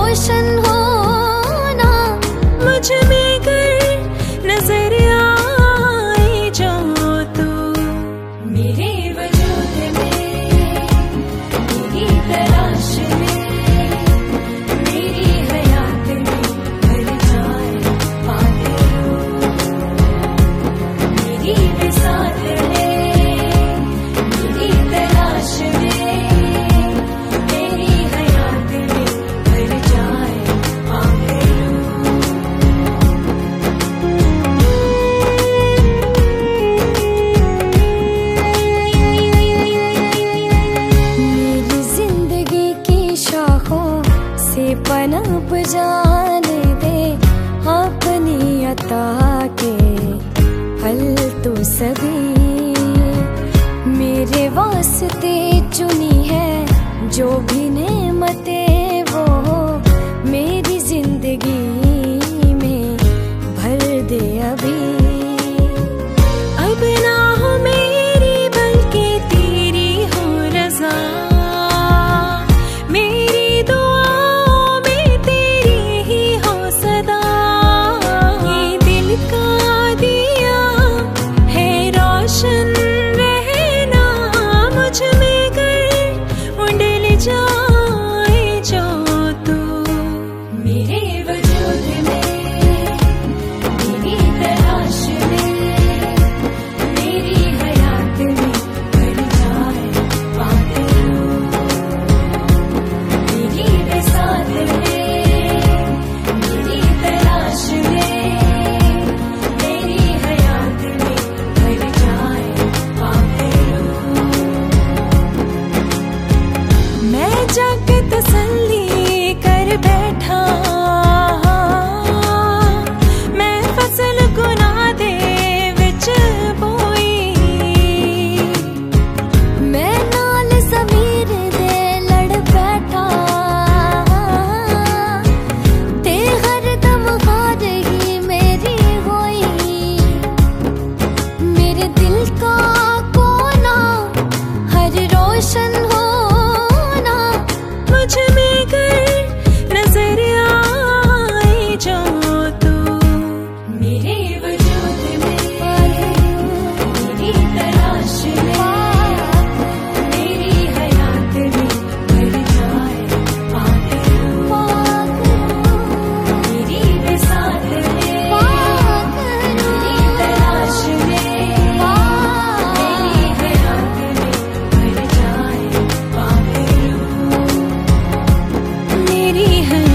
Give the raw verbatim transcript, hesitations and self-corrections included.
रोशन होना। मुझ में कर नजर आई जो तू, मेरे वजूद में, मेरी तलाश में, मेरी हयात में भर जाए पागल, मेरी विसात में, मेरी तलाश में, मेरी हयात में भर जाए पागल। मेरी जिंदगी की शाखों से पनप जाने दे अपनी अता के फल तो सभी, मेरे वास्ते चुनी है जो भी नेमतें वो मेरी जिंदगी में भर दे अभी। अब ना हो मेरी बल्कि तेरी हो रज़ा, मेरी दुआओं में तेरी ही हो सदा। ये दिल का दिया है रोशन रहना, मुझ में कर उंडल जाए जो तू, मेरे वजूद में, मेरी तलाश में, मेरी हयात में भर जाए पागल, मेरी विसात में, मेरी तलाश में, मेरी हयात में भर जाए पागल। मैं जाके तसल्ली कर बैठा, मैं फसल गुनाह दे विच बोई, मैं नाल ज़मीर दे लड़ बैठा, ते हर दम हार ही मेरी होई। मेरे दिल का कोना हर रोशन होना, मुझ में कर नजर आई जो तू, मेरे वजूद में, मेरी तलाश में, मेरी हयात में भर जाए पागल, मेरी विसात में, मेरी तलाश में, मेरी हयात में भर जाए पागल। मेरी है